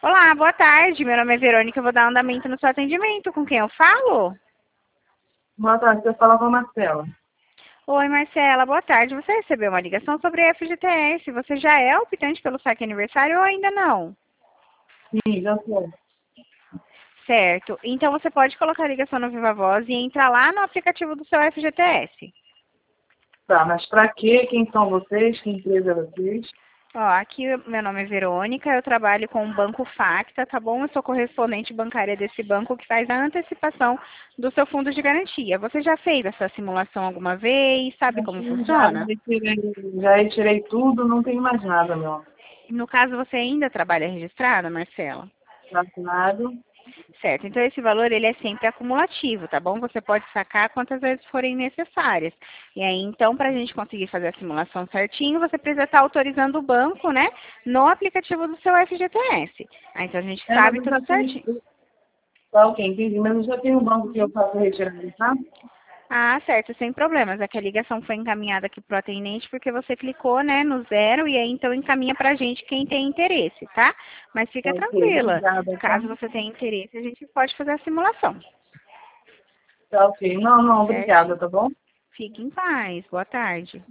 Olá, boa tarde. Meu nome é Verônica. Eu vou dar andamento no seu atendimento. Com quem eu falo? Boa tarde, você fala com a Marcela. Oi, Marcela. Boa tarde. Você recebeu uma ligação sobre a FGTS. Você já é optante pelo saque aniversário ou ainda não? Sim, já sei. Certo. Então você pode colocar a ligação no Viva Voz e entrar lá no aplicativo do seu FGTS. Tá, mas pra quê? Quem são vocês? Que empresa é vocês? Ó, aqui meu nome é Verônica, eu trabalho com o Banco Facta, tá bom? Eu sou correspondente bancária desse banco que faz a antecipação do seu fundo de garantia. Você já fez essa simulação alguma vez? Sabe como Aqui já funciona? retirei tudo, não tem mais nada, meu amor. No caso, você ainda trabalha registrada, Marcela? Assinado. Certo, então esse valor ele é sempre acumulativo, tá bom? Você pode sacar quantas vezes forem necessárias. E aí, então, para a gente conseguir fazer a simulação certinho, você precisa estar autorizando o banco, né, no aplicativo do seu FGTS. Aí, então a gente Mas sabe eu já tudo tenho. certinho. Tá, ok, entendi. Mas eu já tenho um banco que eu faço retirada, tá? Ah, certo, sem problemas. É que a ligação foi encaminhada aqui para o atendente porque você clicou, né, no zero e aí então encaminha para a gente quem tem interesse, tá? Mas fica Ok, tranquila. obrigada, tá? Caso você tenha interesse, a gente pode fazer a simulação, Tá, ok. Não, certo? obrigada, tá bom? Fique em paz. Boa tarde.